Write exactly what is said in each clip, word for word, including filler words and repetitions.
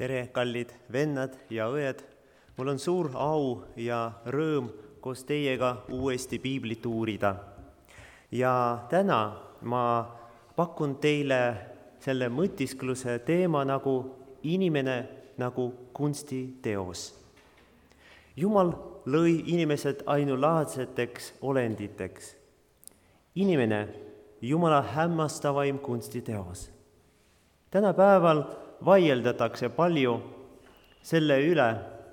Tere, kallid vennad ja õed! Mul on suur au ja rõõm koos teiega uuesti piiblit uurida. Ja täna ma pakun teile selle mõtiskluse teema nagu inimene nagu kunstiteos. Jumal lõi inimesed ainulaadseteks olenditeks. Inimene Jumala hämmastavaim kunstiteos. Tänapäeval vaieldatakse palju selle üle,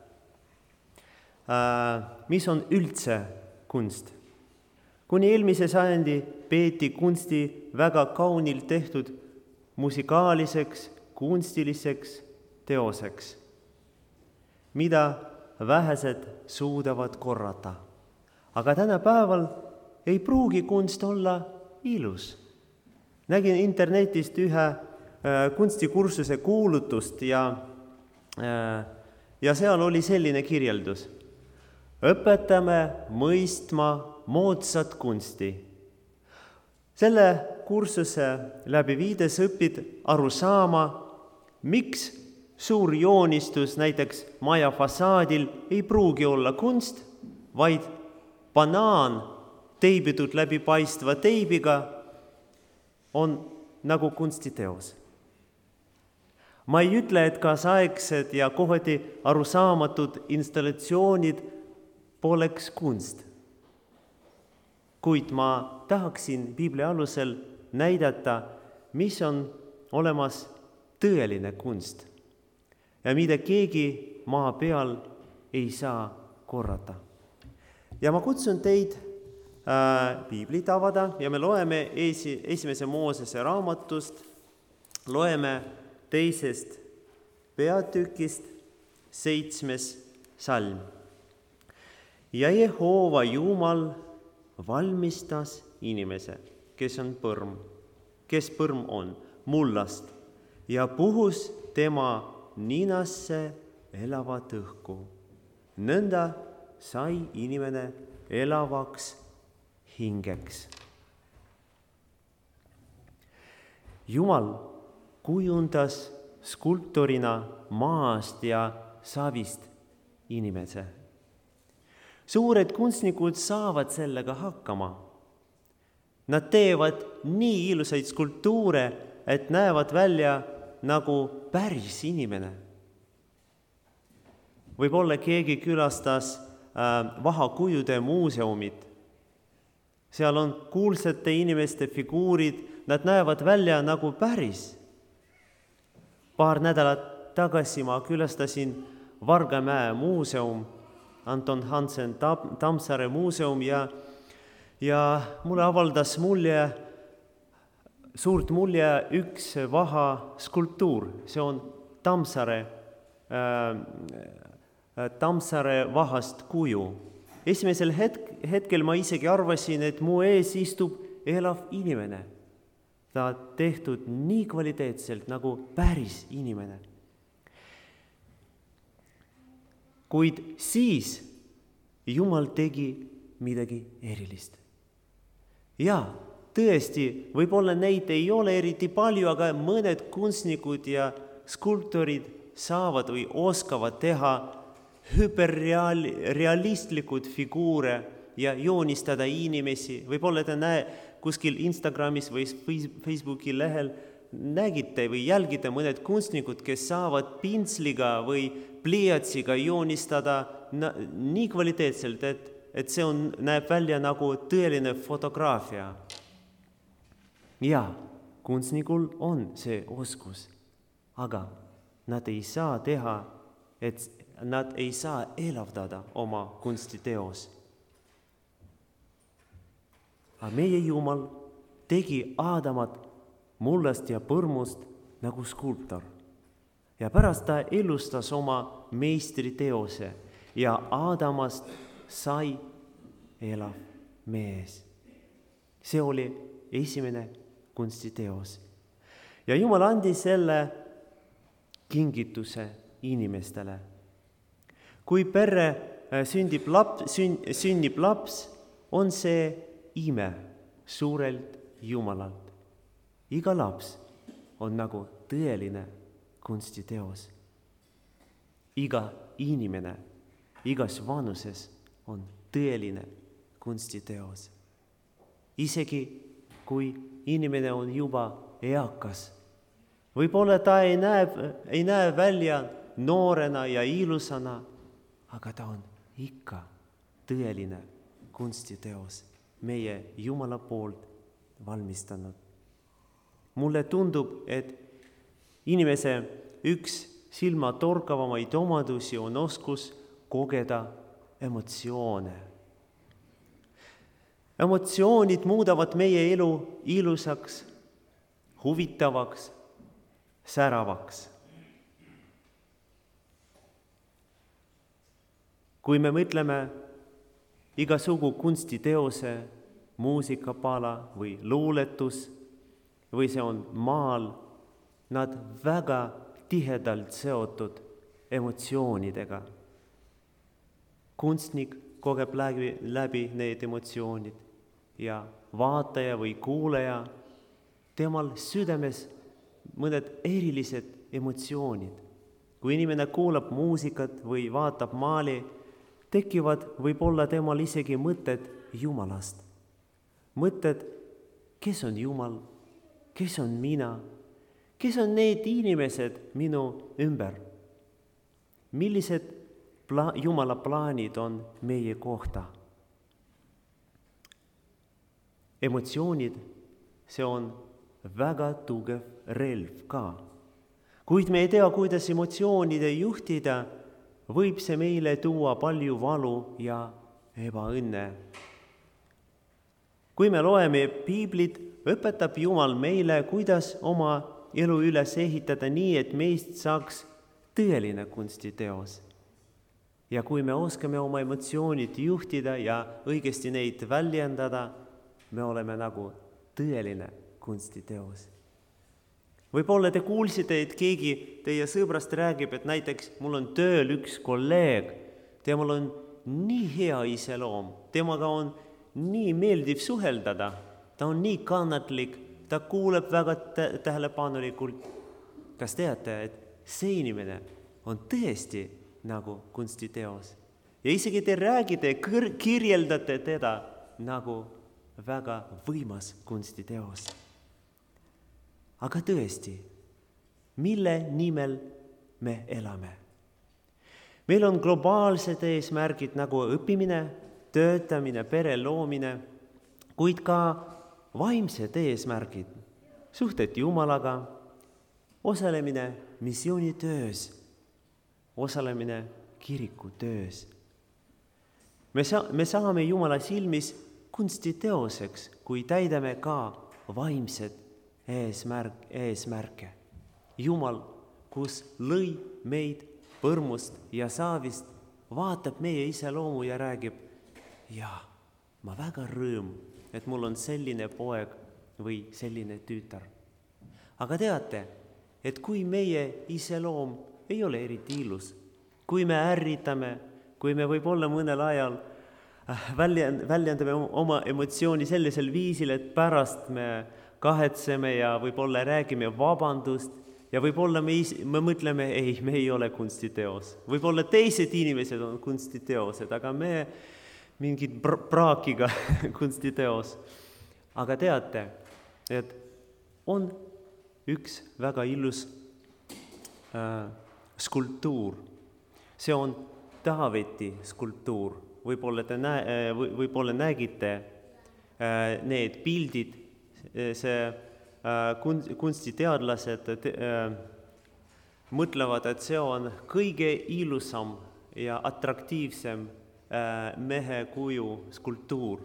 mis on üldse kunst. Kuni eelmise sajandi peeti kunsti väga kaunilt tehtud musikaaliseks, kunstiliseks teoseks, mida vähesed suudavad korrata. Aga tänapäeval ei pruugi kunst olla ilus. Nägin internetist ühe kunstikursuse kuulutust ja, ja seal oli selline kirjeldus. Õpetame mõistma moodsat kunsti. Selle kursuse läbi viides õpid aru saama, miks suur joonistus näiteks maja fassaadil ei pruugi olla kunst, vaid banaan teibitud läbi paistva teibiga on nagu kunstiteos. Ma ei ütle, et kaasaegsed ja kohati arusaamatud installatsioonid poleks kunst. Kuid ma tahaksin piibli alusel näidata, mis on olemas tõeline kunst ja mida keegi maa peal ei saa korrata. Ja ma kutsun teid äh, piiblit avada ja me loeme esi, esimese Moosese raamatust, loeme teisest peatükist seitsmes salm. Ja Jehova Jumal valmistas inimese, kes on põrm, kes põrm on, mullast, ja puhus tema ninasse elavat õhku. Nõnda sai inimene elavaks hingeks. Jumal kujundas skulptorina maast ja savist inimese. Suured kunstnikud saavad sellega hakkama. Nad teevad nii ilusaid skulptuure, et näevad välja nagu päris inimene. Võib-olla keegi külastas äh, vahakujude muuseumit. Seal on kuulsate inimeste figuurid, nad näevad välja nagu päris. Paar nädalat tagasi ma külastasin Vargamäe muuseum, Anton Hansen Tammsaare muuseum ja, ja mulle avaldas mulje, suurt mulje üks vaha skulptuur. See on Tammsaare, äh, Tammsaare vahast kuju. Esimesel hetk, hetkel ma isegi arvasin, et mu ees istub elav inimene. Ta tehtud nii kvaliteetselt nagu päris inimene. Kuid siis Jumal tegi midagi erilist. Ja tõesti, võib-olla neid ei ole eriti palju, aga mõned kunstnikud ja skulptorid saavad või oskavad teha hüperrealistlikud figuure ja joonistada inimesi. Võib-olla te näe kuskil Instagramis või Facebooki lehel nägite või jälgite mõned kunstnikud, kes saavad pintsliga või pliiatsiga joonistada nii kvaliteetselt, et, et see on, näeb välja nagu tõeline fotograafia. Ja kunstnikul on see oskus, aga nad ei saa teha, et nad ei saa elavdada oma kunstiteos. Aga meie Jumal tegi Aadamat mullast ja põrmust nagu skulptor. Ja pärast ta elustas oma meistriteose ja Aadamast sai elav mees. See oli esimene kunstiteos. Ja Jumal andis selle kingituse inimestele. Kui perre sünnib laps, sünnib laps, on see ime suurelt Jumalalt. Iga laps on nagu tõeline kunstiteos. iga inimene igas vanuses on tõeline kunstiteos. Isegi kui inimene on juba eakas. Võib-olla ta ei näe, ei näe välja noorena ja ilusana, aga ta on ikka tõeline kunstiteos meie Jumala poolt valmistanud. Mulle tundub, et inimese üks silmatorkavamaid omadusi on oskus kogeda emotsioone. Emotsioonid muudavad meie elu ilusaks, huvitavaks, säravaks. Kui me mõtleme igasugu kunstiteose, muusikapala või luuletus, või see on maal, nad väga tihedalt seotud emotsioonidega. Kunstnik kogeb läbi, läbi need emotsioonid ja vaataja või kuulaja, temal südames mõned erilised emotsioonid. Kui inimene kuulab muusikat või vaatab maali, tekivad võib-olla temal isegi mõtted Jumalast. Mõtted, kes on Jumal, kes on mina, kes on need inimesed minu ümber, millised pla- Jumala plaanid on meie kohta. Emotsioonid, see on väga tugev relv ka. Kuid me ei tea, kuidas emotsioonide juhtida, võib see meile tuua palju valu ja ebaõnne. Kui me loeme Piiblit, õpetab Jumal meile, kuidas oma elu üles ehitada nii, et meist saaks tõeline kunstiteos. Ja kui me oskame oma emotsioonid juhtida ja õigesti neid väljendada, me oleme nagu tõeline kunstiteos. Võib-olla te kuulsite, et keegi teie sõbrast räägib, et näiteks mul on tööl üks kolleeg, temal on nii hea iseloom, temaga on nii meeldiv suheldada, ta on nii kannatlik, ta kuuleb väga tähelepanelikult. Kas teate, et see inimene on tõesti nagu kunstiteos? Ja isegi te räägite, kirjeldate teda nagu väga võimas kunstiteos. Aga tõesti, mille nimel me elame? Meil on globaalsed eesmärgid nagu õppimine, töötamine, pere loomine, kuid ka vaimsed eesmärgid, suhted Jumalaga, osalemine missioonitöös, osalemine kirikutöös. Me, sa- me saame Jumala silmis kunstiteoseks, kui täidame ka vaimsed eesmärk, eesmärke. Jumal, kus lõi meid põrmust ja saavist, vaatab meie iseloomu ja räägib, jaa, ma väga rõõm, et mul on selline poeg või selline tütar. Aga teate, et kui meie iseloom ei ole eriti ilus, kui me ärritame, kui me võib-olla mõnel ajal väljendame oma emotsiooni sellisel viisil, et pärast me kahetseme ja võib-olla räägime vabandust ja võib-olla me, me mõtleme, ei, me ei ole kunstiteos. Võib-olla teised inimesed on kunstiteosed, aga me mingid praakiga kunstiteos. Aga teate, et on üks väga ilus äh, skulptuur. See on Taaveti skulptuur. Võib-olla te näe, võib-olla nägite äh, need pildid, see äh, kunstiteadlased äh, mõtlevad, et see on kõige ilusam ja atraktiivsem äh, mehe kuju skulptuur.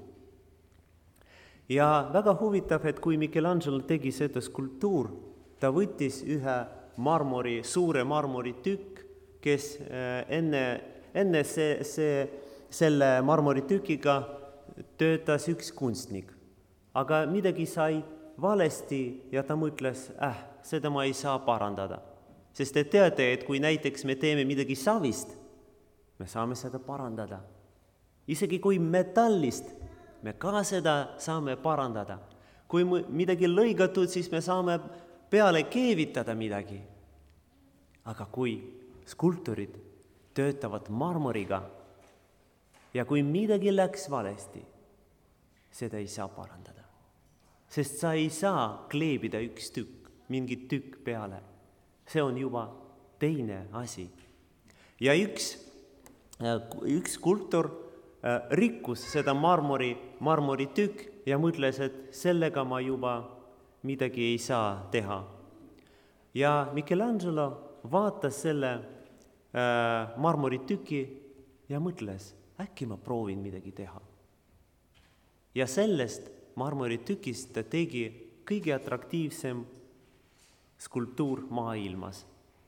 Ja väga huvitav, et kui Michelangelo tegi seda skulptuur, ta võttis ühe marmori, suure marmori tükk, kes äh, enne, enne see, see, selle marmoritükiga töötas üks kunstnik. Aga midagi sai valesti ja ta mõtles, äh, seda ma ei saa parandada. Sest te teate, et kui näiteks me teeme midagi savist, me saame seda parandada. Isegi kui metallist, me ka seda saame parandada. Kui midagi lõigatud, siis me saame peale keevitada midagi. Aga kui skulpturid töötavad marmoriga ja kui midagi läks valesti, seda ei saa parandada. Sest sa ei saa kleebida üks tükk, mingi tükk peale. See on juba teine asi. Ja üks, üks skulptor rikkus seda marmori, marmori tükk ja mõtles, et sellega ma juba midagi ei saa teha. Ja Michelangelo vaatas selle äh, marmori tüki ja mõtles, äkki ma proovin midagi teha. Ja sellest marmori tükist ta tegi kõige atraktiivsem skulptuur maailmas.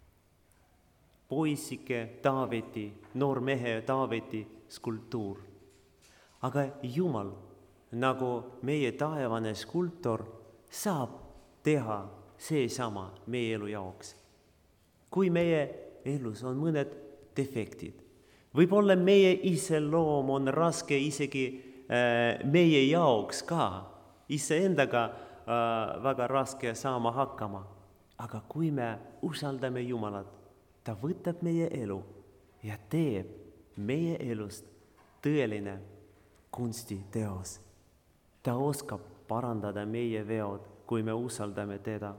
Poisike Taaveti, noormehe Taaveti skulptuur. Aga Jumal, nagu meie taevane skulptor, saab teha seesama meie elu jaoks. Kui meie elus on mõned defektid, võib-olla meie iseloom on raske isegi äh, meie jaoks ka, iseendaga äh, väga raske saama hakkama. Aga kui me usaldame Jumalat, ta võtab meie elu ja teeb meie elust tõeline kunstiteos. Ta oskab parandada meie veod, kui me usaldame teda.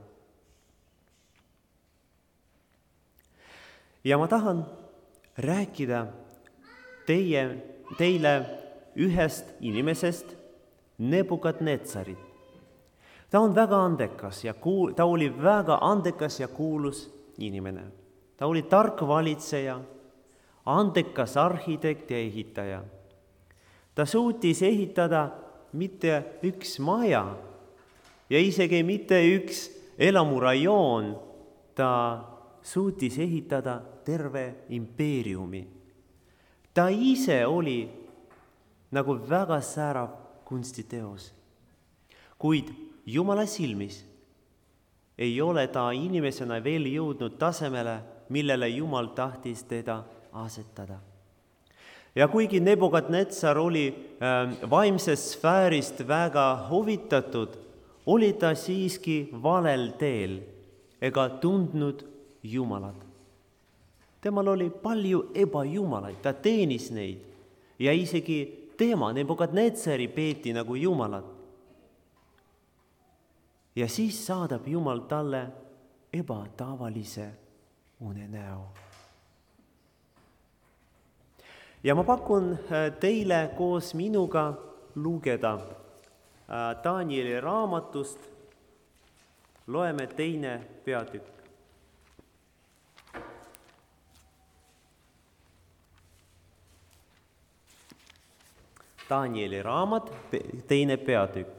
Ja ma tahan rääkida teie, teile ühest inimesest, Nebukadnetsarit. Ta on väga andekas ja kuul, ta oli väga andekas ja kuulus inimene. Ta oli tark valitseja, andekas arhitekt ja ehitaja. Ta suutis ehitada mitte üks maja ja isegi mitte üks elamurajoon, ta suutis ehitada terve impeeriumi. Ta ise oli nagu väga särav kunstiteos. Kuid Jumala silmis ei ole ta inimesena veel jõudnud tasemele, millele Jumal tahtis teda asetada. Ja kuigi Nebukadnetsar oli äh, vaimsest sfäärist väga huvitatud, oli ta siiski valel teel ega tundnud Jumalat. Temal oli palju ebajumalaid, ta teenis neid ja isegi tema, Nebukadnetsari, peeti nagu Jumalat. Ja siis saadab Jumal talle ebatavalise unenäo. Ja ma pakun teile koos minuga lugeda Danieli raamatust, loeme teine peatükk. Danieli raamat, teine peatükk.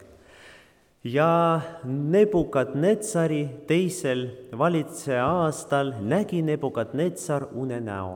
Ja Nebukadnetsari teisel valitseja aastal nägi Nebukadnetsar unenäo.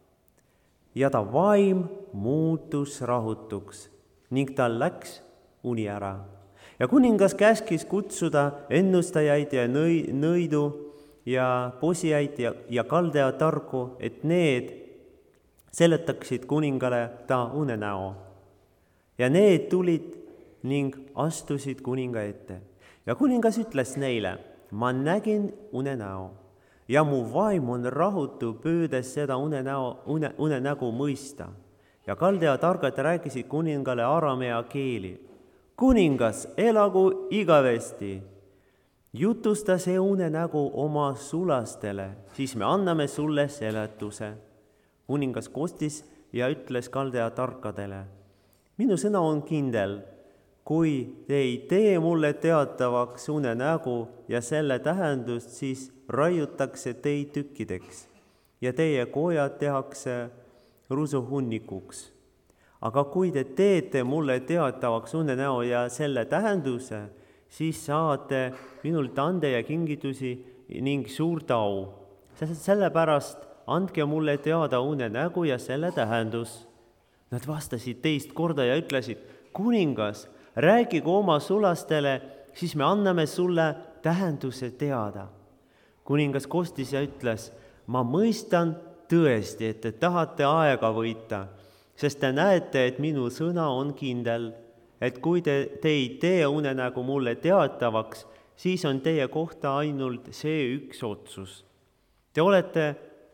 Ja ta vaim muutus rahutuks ning tal läks uni ära. Ja kuningas käskis kutsuda ennustajaid ja nõi, nõidu ja posijaid ja, ja kaldea tarku, et need seletaksid kuningale ta unenäo. Ja need tulid ning astusid kuninga ette. Ja kuningas ütles neile, ma nägin unenäo ja mu vaim on rahutu püüdes seda unenäo, une, unenägu mõista. Ja kaldea targad rääkisid kuningale aramea keeli. Kuningas, elagu igavesti. Jutusta see unenägu oma sulastele, siis me anname sulle seletuse. Kuningas kostis ja ütles kaldea tarkadele, minu sõna on kindel, kui te ei tee mulle teatavaks unenägu ja selle tähendust, siis raiutakse teid tükkideks ja teie kojad tehakse rusuhunnikuks. Aga kui te teete mulle teatavaks unenäo ja selle tähenduse, siis saate minult ande ja kingitusi ning suurt au. Sellepärast andke mulle teada unenägu ja selle tähendus. Nad vastasid teist korda ja ütlesid, kuningas, räägigu oma sulastele, siis me anname sulle tähenduse teada. Kuningas kostis ja ütles, ma mõistan tõesti, et te tahate aega võita, sest te näete, et minu sõna on kindel, et kui te, te ei tee unenägu mulle teatavaks, siis on teie kohta ainult see üks otsus. Te olete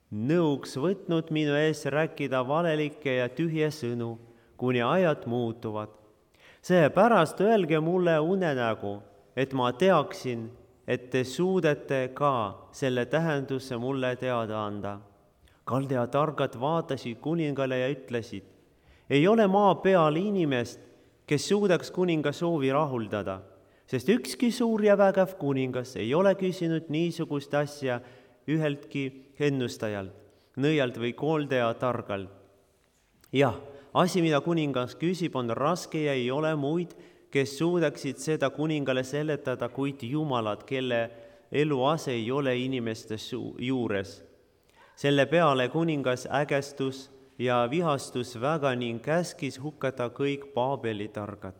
nõuks võtnud minu ees rääkida valelikke ja tühje sõnu, kuni ajad muutuvad. Seepärast öelge mulle unenägu, et ma teaksin, et te suudete ka selle tähenduse mulle teada anda. Kaldea targad vaatasid kuningale ja ütlesid, ei ole maa peal inimest, kes suudaks kuninga soovi rahuldada, sest ükski suur ja vägev kuningas ei ole küsinud niisugust asja üheltki ennustajalt, nõialt või kooldeja targalt. Jah, asi, mida kuningas küsib, on raske ja ei ole muid, kes suudaksid seda kuningale seletada, kuid jumalad, kelle eluase ei ole inimeste juures. Selle peale kuningas ägestus ja vihastus väga ning käskis hukkata kõik Paabeli targad.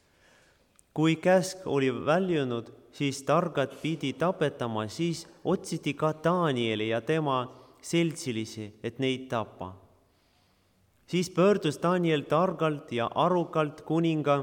Kui käsk oli väljunud, siis targad pidi tapetama, siis otsiti ka Danieli ja tema seltsilisi, et neid tappa. Siis pöördus Daniel targalt ja arukalt kuninga,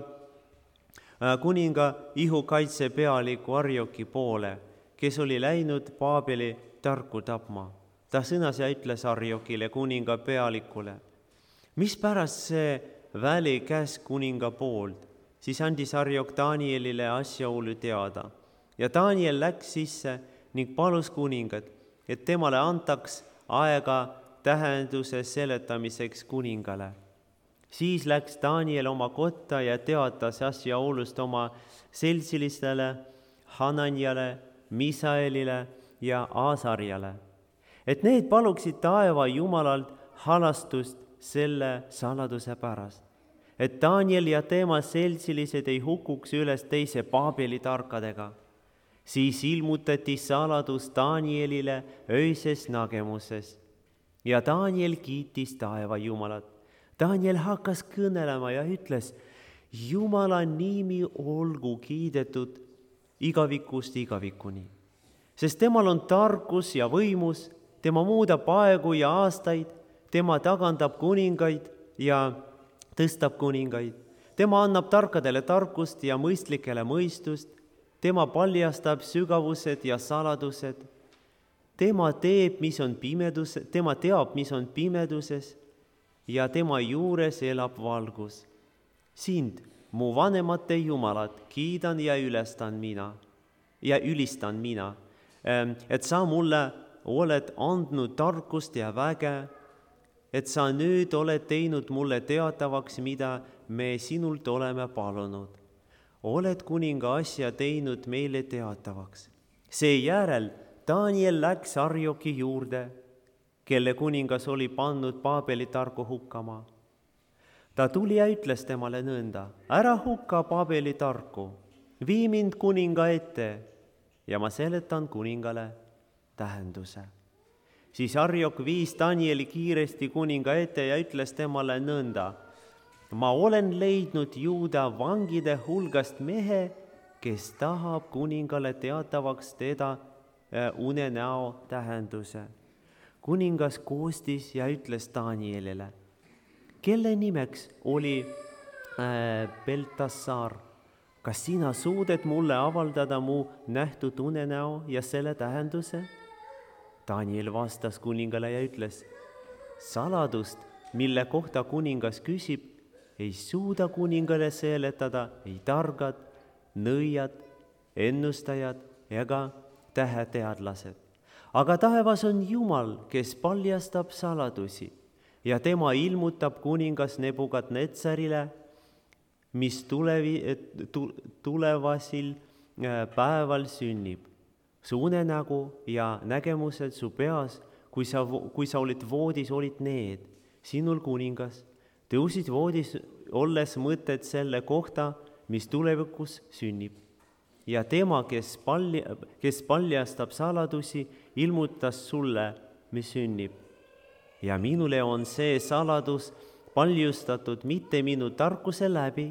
kuninga ihukaitse pealiku Arjoki poole, kes oli läinud Paabeli tarku tapma. Ta sõnas ja ütles Arjokile, kuninga pealikule, mis pärast see välikäsk kuninga poolt? Siis andis Arjok Danielile asjaolu teada. Ja Daniel läks sisse ning palus kuningat, et temale antaks aega tähenduse seletamiseks kuningale. Siis läks Daniel oma kotta ja teatas asjaolust oma seltsilistele, Hananjale, Misaelile ja Asarjale, et need paluksid taeva jumalalt halastust selle saladuse pärast, et Daniel ja tema seltsilised ei hukuks üles teise Paabeli tarkadega. Siis ilmutati saladus Danielile öises nägemuses ja Daniel kiitis taeva jumalat. Daniel hakkas kõnelema ja ütles, Jumala nimi olgu kiidetud igavikust igavikuni, sest temal on tarkus ja võimus, tema muudab aegu ja aastaid, tema tagandab kuningaid ja tõstab kuningaid. Tema annab tarkadele tarkust ja mõistlikele mõistust, tema paljastab sügavused ja saladused. Tema teeb, mis on pimedus, tema teab, mis on pimeduses ja tema juures elab valgus. Sind, mu vanemate jumalat, kiidan ja ülestan mina ja ülistan mina, et sa mulle oled andnud tarkust ja väge, et sa nüüd oled teinud mulle teatavaks, mida me sinult oleme palunud. Oled kuninga asja teinud meile teatavaks. Seejärel Daniel läks Arjoki juurde, kelle kuningas oli pannud Paabeli tarku hukkama. Ta tuli ja ütles temale nõnda, ära hukka Paabeli tarku, vii mind kuninga ette ja ma seletan kuningale tähenduse. Siis Arjok viis Danieli kiiresti kuninga ette ja ütles temale nõnda, ma olen leidnud Juuda vangide hulgast mehe, kes tahab kuningale teatavaks teda unenäo tähenduse. Kuningas koostis ja ütles Danielile, kelle nimeks oli äh, Beltassar, kas sina suudad mulle avaldada mu nähtud unenäo ja selle tähenduse? Daniel vastas kuningale ja ütles, saladust, mille kohta kuningas küsib, ei suuda kuningale seletada ei targad, nõiad, ennustajad ega täheteadlased. Aga taevas on Jumal, kes paljastab saladusi ja tema ilmutab kuningas Nebukadnetsarile, mis tulevi, tulevasil päeval sünnib. Su unenägu ja nägemused su peas, kui sa, kui sa olid voodis, olid need, sinul kuningas, tõusid voodis olles mõtted selle kohta, mis tulevikus sünnib. Ja tema, kes, palja, kes paljastab saladusi, ilmutas sulle, mis sünnib. Ja minule on see saladus paljustatud mitte minu tarkuse läbi,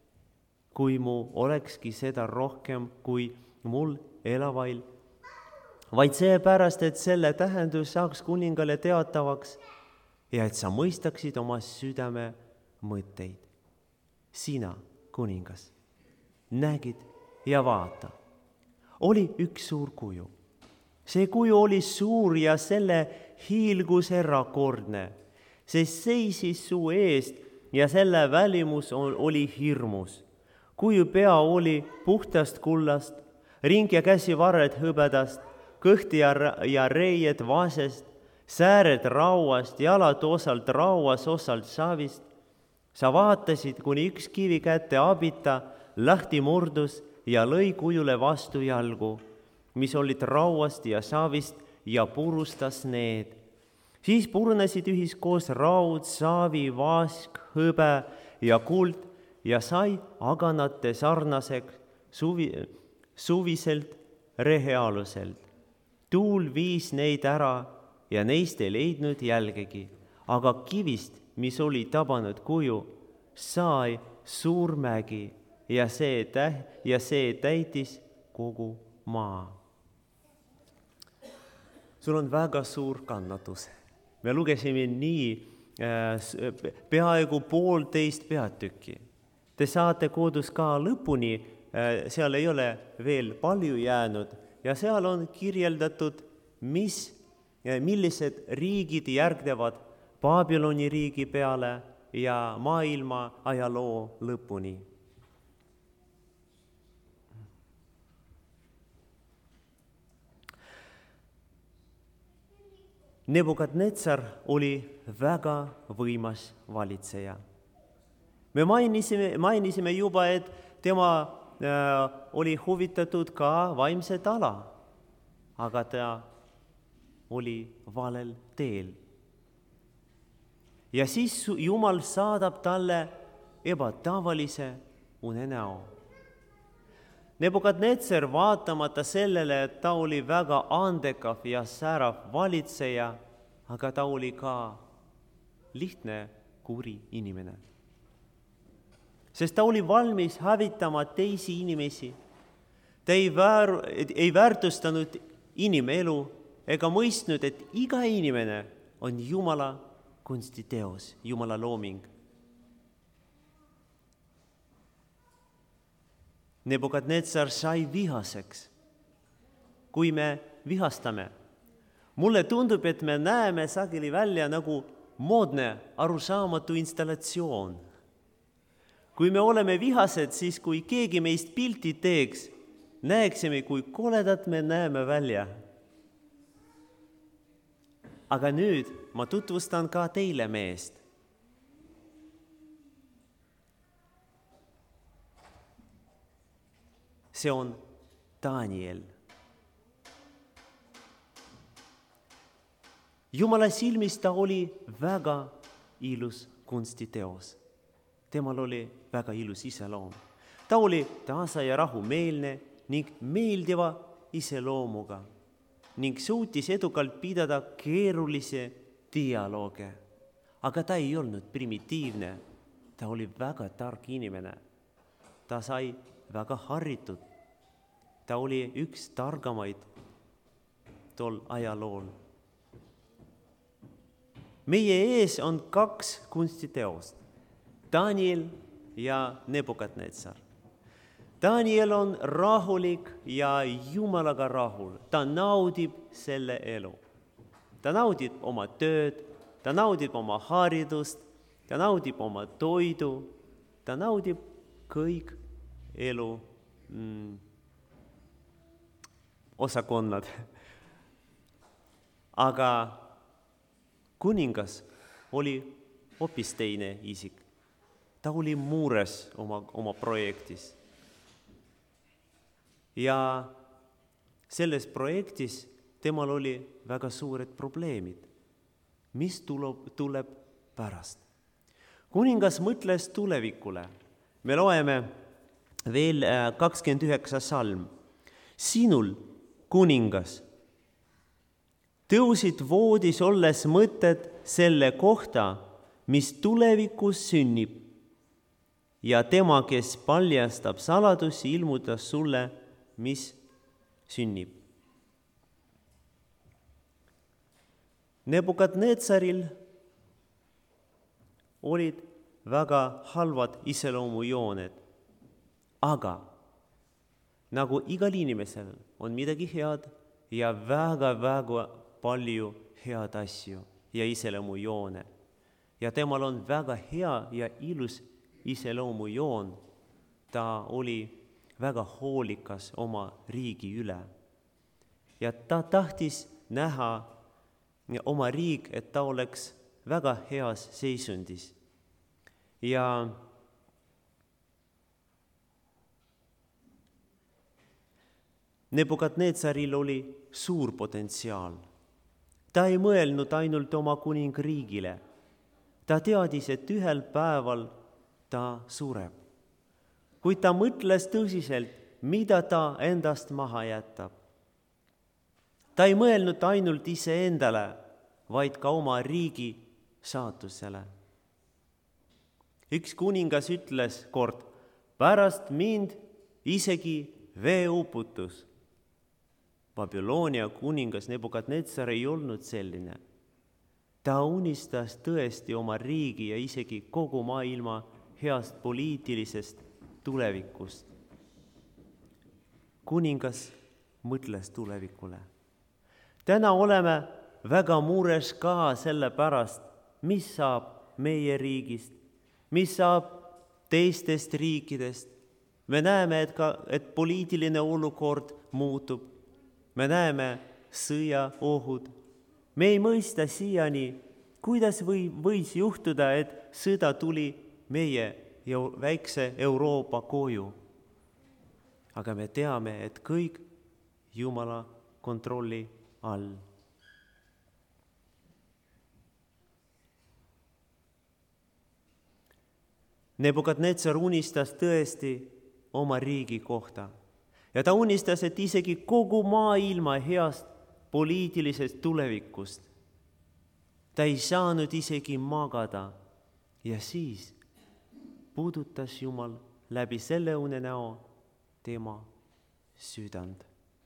kui mu olekski seda rohkem kui mul elavail, vaid seepärast, et selle tähendus saaks kuningale teatavaks ja et sa mõistaksid oma südame mõtteid. Sina, kuningas, nägid ja vaata, oli üks suur kuju, See kuju oli suur ja selle hiilgus erakordne. See seisis su eest ja selle välimus oli hirmus. Kuju pea oli puhtast kullast, ring ja käsivarred hõbedast, kõht ja, ja reied vaasest, sääred rauast, jalad osalt rauas, osalt savist. Sa vaatasid, kuni üks kivi kätte abita lahti murdus ja lõi kujule vastu jalgu, mis olid rauast ja savist ja purustas need. Siis purunesid ühiskoos raud, saavi, vask, hõbe ja kuld ja sai aganate sarnaseks suvi, suviselt rehealuselt. Tuul viis neid ära ja neist ei leidnud jälgegi, aga kivist, mis oli tabanud kuju, sai suur mägi ja see, täh- ja see täitis kogu maa. Sul on väga suur kannatus. Me lugesime nii äh, peaaegu poolteist peatükki. Te saate kodus ka lõpuni, äh, seal ei ole veel palju jäänud ja seal on kirjeldatud, mis, millised riigid järgnevad Babyloni riigi peale ja maailma ajaloo lõpuni. Nebukadnetsar oli väga võimas valitseja. Me mainisime, mainisime juba, et tema äh, oli huvitatud ka vaimset ala, aga ta oli valel teel. Ja siis Jumal saadab talle ebatavalise unenäo. Nebukadnetsar, vaatamata sellele, et ta oli väga andekav ja särav valitseja, aga ta oli ka lihtne kuri inimene. Sest ta oli valmis hävitama teisi inimesi. Ta ei, väär, ei väärtustanud inimelu ega mõistnud, et iga inimene on Jumala kunstiteos, Jumala looming. Nebukadnetsar sai vihaseks. Kui me vihastame, mulle tundub, et me näeme sageli välja nagu moodne arusaamatu installatsioon. Kui me oleme vihased, siis kui keegi meist pilti teeks, näeksime, kui koledad me näeme välja. Aga nüüd ma tutvustan ka teile meest. See on Daniel. Jumala silmis ta oli väga ilus kunstiteos. Temal oli väga ilus iseloom. Ta oli tasa ja rahumeelne ning meeldiva iseloomuga ning suutis edukalt pidada keerulisi dialooge. Aga ta ei olnud primitiivne. Ta oli väga tark inimene. Ta sai väga haritud. Ta oli üks targamaid tol ajalool. Meie ees on kaks kunstiteost, Daniel ja Nebukadnetsar. Daniel on rahulik ja Jumalaga rahul. Ta naudib selle elu. Ta naudib oma tööd, ta naudib oma haridust, ta naudib oma toidu, ta naudib kõik elu mm, osakonnad. Aga kuningas oli hoopis teine isik. Ta oli mures oma, oma projektis. Ja selles projektis temal oli väga suured probleemid. Mis tuleb, tuleb pärast? Kuningas mõtles tulevikule. Me loeme veel kakskümmend üheksa salm. Sinul, kuningas, tõusid voodis olles mõtted selle kohta, mis tulevikus sünnib. Ja tema, kes paljastab saladusi, ilmutas sulle, mis sünnib. Nebukadnetsaril olid väga halvad iseloomujooned, aga nagu igal inimesel on midagi head ja väga-väga palju head asju ja iseloomujoone. Ja temal on väga hea ja ilus iseloomujoon. Ta oli väga hoolikas oma riigi üle. Ja ta tahtis näha oma riik, et ta oleks väga heas seisundis. Ja Nebukadnetsaril oli suur potentsiaal. Ta ei mõelnud ainult oma kuningriigile. Ta teadis, et ühel päeval ta sureb. Kuid ta mõtles tõsiselt, mida ta endast maha jätab. Ta ei mõelnud ainult iseendale, vaid ka oma riigi saatusele. Üks kuningas ütles kord, pärast mind isegi veeuputus. Babyloonia kuningas Nebukadnetsar ei olnud selline. Ta unistas tõesti oma riigi ja isegi kogu maailma heast poliitilisest tulevikust. Kuningas mõtles tulevikule. Täna oleme väga mures ka selle pärast, mis saab meie riigist, mis saab teistest riikidest. Me näeme, et, ka, et poliitiline olukord muutub. Me näeme sõjaohud. Me ei mõista siiani, kuidas või, võis juhtuda, et sõda tuli meie väikse Euroopa koju. Aga me teame, et kõik Jumala kontrolli all. Nebukadnetsar unistas tõesti oma riigi kohta. Ja ta unistas, et isegi kogu maailma heast poliitilisest tulevikust. Ta ei saanud isegi magada. Ja siis puudutas Jumal läbi selle unenäo tema südant.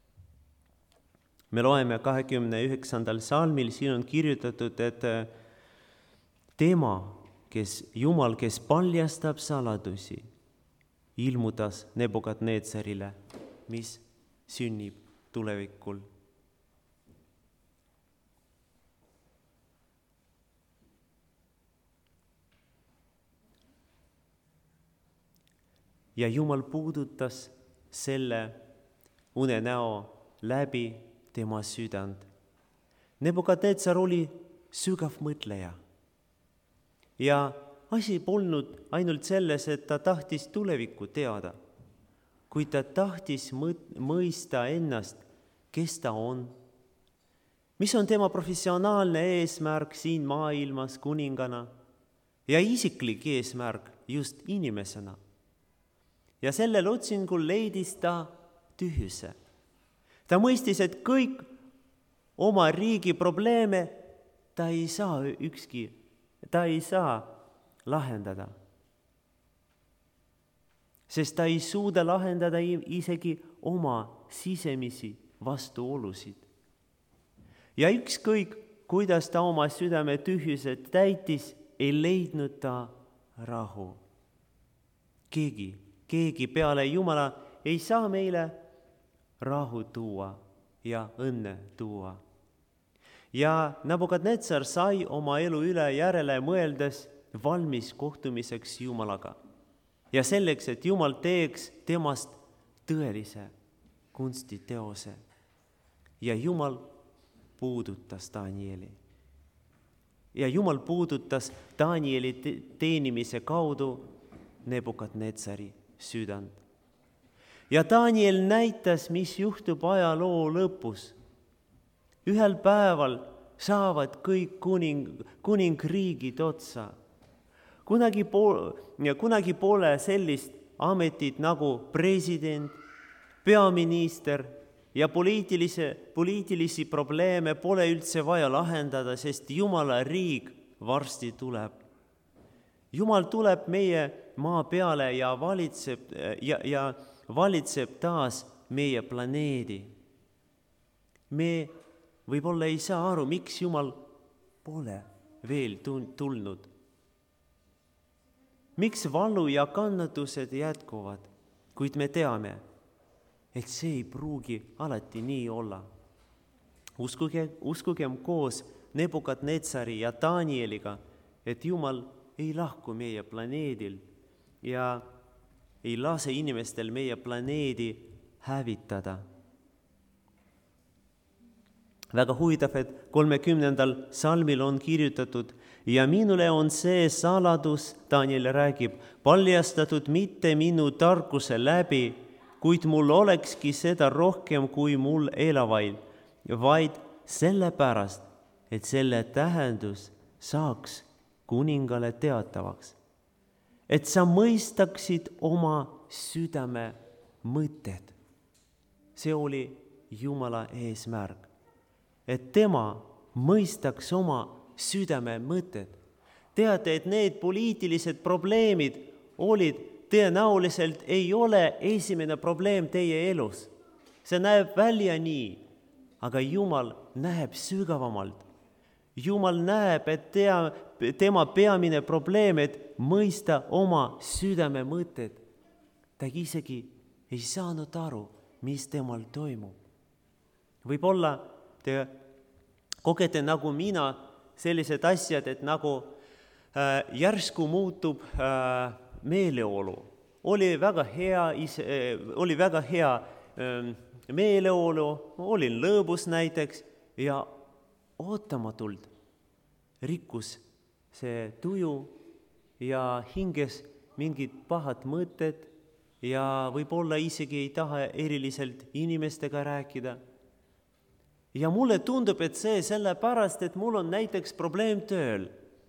Me loeme kahekümne üheksandal salmil, siin on kirjutatud, et tema, kes, Jumal, kes paljastab saladusi, ilmutas Nebukadnetsarile, mis sünnib tulevikul. Ja Jumal puudutas selle unenäo läbi tema südant. Nebukadnetsar oli sügav mõtleja. Ja asi polnud ainult selles, et ta tahtis tulevikku teada, kuid ta tahtis mõista ennast, kes ta on, mis on tema professionaalne eesmärk siin maailmas kuningana ja isiklik eesmärk just inimesena. Ja sellel otsingul leidis ta tühjuse. Ta mõistis, et kõik oma riigi probleeme ta ei saa ükski, ta ei saa lahendada. Sest ta ei suuda lahendada isegi oma sisemisi vastuolusid. Ja ükskõik, kuidas ta oma südame tühjused täitis, ei leidnud ta rahu. Keegi, keegi peale Jumala ei saa meile rahu tuua ja õnne tuua. Ja Nebukadnetsar sai oma elu üle järele mõeldes valmis kohtumiseks Jumalaga. Ja selleks, et Jumal teeks temast tõelise kunstiteose. Ja Jumal puudutas Danieli. Ja Jumal puudutas Danieli teenimise kaudu Nebukadnetsari südant. Ja Daniel näitas, mis juhtub ajaloo lõpus. Ühel päeval saavad kõik kuning, kuningriigid otsa. Kunagi, po- ja kunagi pole sellist ametit nagu president, peaminister ja poliitilise, poliitilisi probleeme pole üldse vaja lahendada, sest Jumala riik varsti tuleb. Jumal tuleb meie maa peale ja valitseb, ja, ja valitseb taas meie planeedi. Me võib-olla ei saa aru, miks Jumal pole veel tulnud. Miks valu ja kannatused jätkuvad, kuid me teame, et see ei pruugi alati nii olla. uskuge, uskugem koos Nebukadnetsari ja Danieliga, et Jumal ei lahku meie planeedil ja ei lase inimestel meie planeedi hävitada. Väga huvitav, et kolmekümnendal salmil on kirjutatud: ja minule on see saladus, Daniel räägib, paljastatud mitte minu tarkuse läbi, kuid mul olekski seda rohkem kui mul elavail, vaid sellepärast, et selle tähendus saaks kuningale teatavaks, et sa mõistaksid oma südame mõtted. See oli Jumala eesmärk, et tema mõistaks oma südame mõtted. Teate, et need poliitilised probleemid olid tõenäoliselt ei ole esimene probleem teie elus. See näeb välja nii, aga Jumal näeb sügavamalt. Jumal näeb, et tea, tema peamine probleem, et mõista oma südame mõtted. Ta isegi ei saanud aru, mis temal toimub. Võib-olla te kogete nagu mina sellised asjad, et nagu äh, järsku muutub äh, meeleolu. Oli väga hea, ise, äh, oli väga hea äh, meeleolu, olin lõbus näiteks ja ootamatult rikkus see tuju ja hinges mingid pahad mõtted ja võib-olla isegi ei taha eriliselt inimestega rääkida. Ja mulle tundub, et see sellepärast, et mul on näiteks probleem tööl.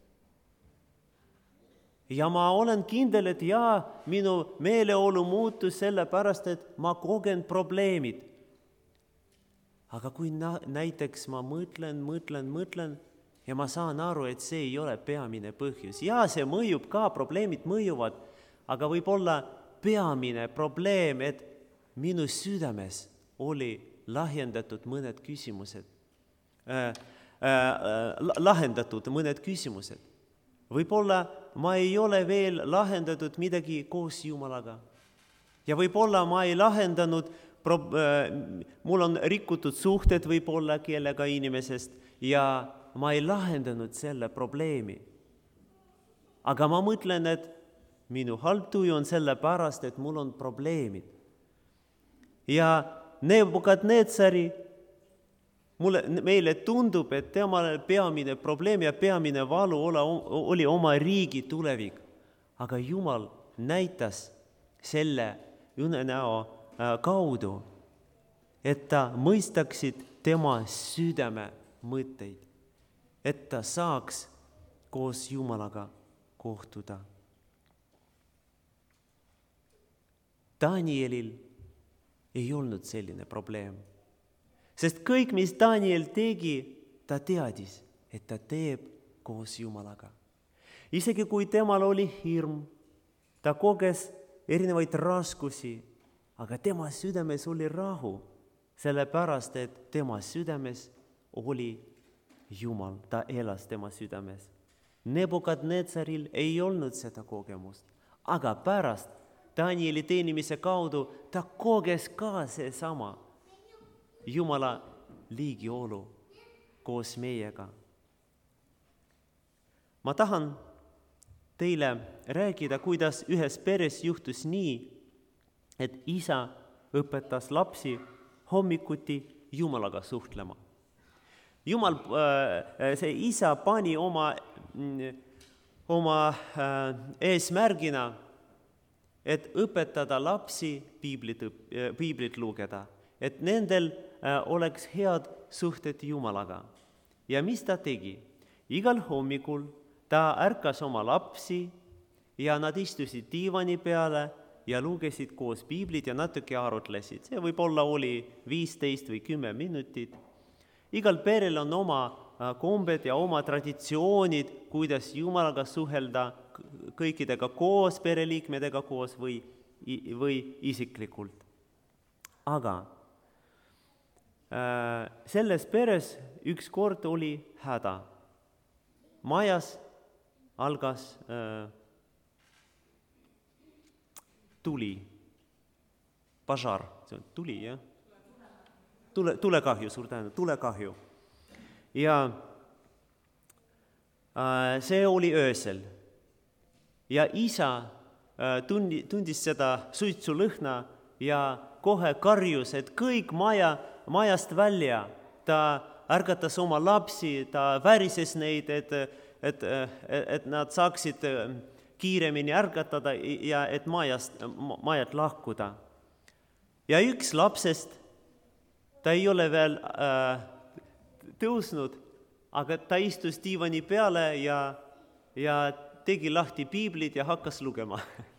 Ja ma olen kindel, et jaa, minu meeleolu muutus sellepärast, et ma kogen probleemid. Aga kui na- näiteks ma mõtlen, mõtlen, mõtlen ja ma saan aru, et see ei ole peamine põhjus. Jaa, see mõjub ka, probleemid mõjuvad, aga võib-olla peamine probleem, et minu südames oli lahendatud mõned küsimused, äh, äh, lahendatud mõned küsimused. Võib-olla ma ei ole veel lahendatud midagi koos Jumalaga. Ja võib-olla ma ei lahendanud, pro, äh, mul on rikutud suhted võib-olla kellega inimesest ja ma ei lahendanud selle probleemi. Aga ma mõtlen, et minu halb tuju on sellepärast, et mul on probleemid. Ja Nebukadnetsari, mulle, meile tundub, et temale peamine probleem ja peamine valu oli oma riigi tulevik. Aga Jumal näitas selle unenäo kaudu, et ta mõistaksid tema südame mõtteid, et ta saaks koos Jumalaga kohtuda. Danielil ei olnud selline probleem. Sest kõik, mis Daniel tegi, ta teadis, et ta teeb koos Jumalaga. Isegi kui temal oli hirm, ta koges erinevaid raskusi, aga tema südames oli rahu, sellepärast, et tema südames oli Jumal, ta elas tema südames. Nebukadnetsaril ei olnud seda kogemust, aga pärast Danieli teenimise kaudu ta koges ka seesama Jumala liigiolu koos meiega. Ma tahan teile rääkida, kuidas ühes peres juhtus nii, et isa õpetas lapsi hommikuti Jumalaga suhtlema. Jumal, see isa pani oma, oma eesmärgina, et õpetada lapsi piiblit, piiblit lugeda, et nendel oleks head suhted Jumalaga. Ja mis ta tegi? Igal hommikul ta ärkas oma lapsi ja nad istusid diivani peale ja lugesid koos piiblit ja natuke arutlesid. See võib-olla oli viisteist või kümme minutit. Igal perel on oma kombed ja oma traditsioonid, kuidas Jumalaga suhelda kõikidega koos, pereliikmedega koos või, või isiklikult. Aga äh, selles peres üks kord oli häda. Majas algas äh, tuli, pažar, see on tuli, jah? tule, tulekahju, suur tänu, tulekahju. Ja äh, see oli öösel. Ja isa äh, tundi, tundis seda suitsulõhna ja kohe karjus, et kõik maja, majast välja. Ta ärgatas oma lapsi, ta värises neid, et, et, et nad saaksid kiiremini ärgatada ja et majast, majat lahkuda. Ja üks lapsest, ta ei ole veel äh, tõusnud, aga ta istus diivani peale ja, ja tegi lahti piiblid ja hakkas lugema.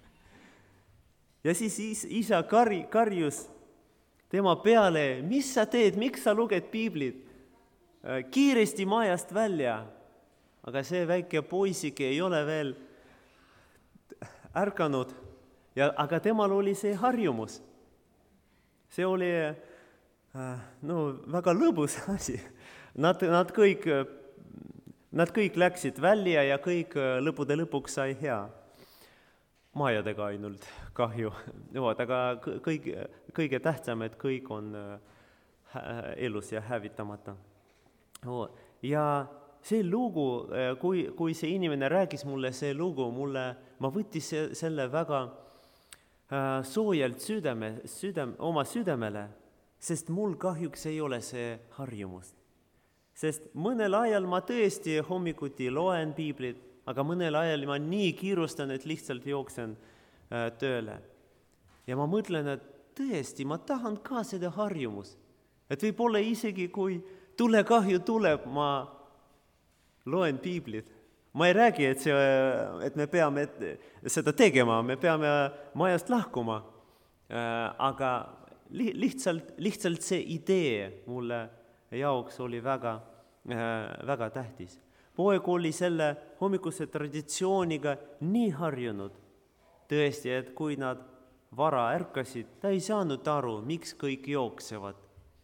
Ja siis isa kar- karjus tema peale, mis sa teed, miks sa luged piiblid? Kiiresti majast välja. Aga see väike poisike ei ole veel ärkanud, ja, aga temal oli see harjumus. See oli no, väga lõbus asi. Nad, nad, kõik, nad kõik läksid välja ja kõik lõpude lõpuks sai hea. Majadega ainult kahju. Aga kõige, kõige tähtsam, et kõik on elus ja hävitamata. Ja see lugu, kui, kui see inimene rääkis mulle see lugu, mulle, ma võttis selle väga soojalt südame, südame, oma südamele, sest mul kahjuks ei ole see harjumus. Sest mõnel ajal ma tõesti hommikuti loen piiblit, aga mõnel ajal ma nii kiirustan, et lihtsalt jooksen tööle. Ja ma mõtlen, et tõesti, ma tahan ka seda harjumus. Et võib-olla isegi, kui tulekahju tuleb, ma loen piiblit. Ma ei räägi, et, see, et me peame seda tegema, me peame majast lahkuma. Aga lihtsalt, lihtsalt see idee mulle jaoks oli väga, väga tähtis. Poeg oli selle hommikuse traditsiooniga nii harjunud. Tõesti, et kui nad vara ärkasid, ta ei saanud aru, miks kõik jooksevad.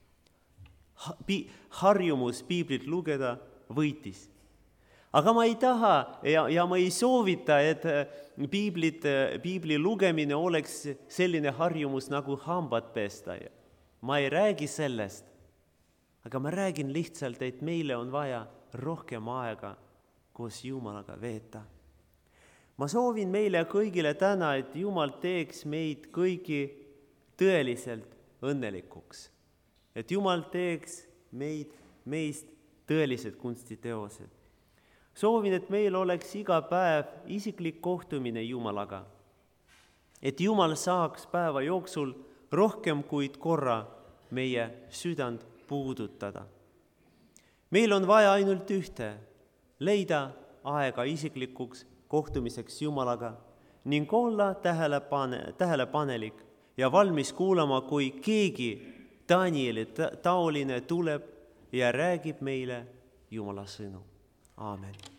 Harjumus piiblit lugeda võitis. Aga ma ei taha ja, ja ma ei soovita, et piiblit, piibli lugemine oleks selline harjumus nagu hambad pesta. Ma ei räägi sellest, aga ma räägin lihtsalt, et meile on vaja rohkem aega koos Jumalaga veeta. Ma soovin meile kõigile täna, et Jumal teeks meid kõigi tõeliselt õnnelikuks. Et Jumal teeks meid, meist tõelised kunstiteosed. Soovin, et meil oleks iga päev isiklik kohtumine Jumalaga. Et Jumal saaks päeva jooksul rohkem kui korra meie südant puudutada. Meil on vaja ainult ühte, leida aega isiklikuks kohtumiseks Jumalaga ning olla tähelepane, tähelepanelik ja valmis kuulama, kui keegi Danieli taoline tuleb ja räägib meile Jumala sõnu. Aamen.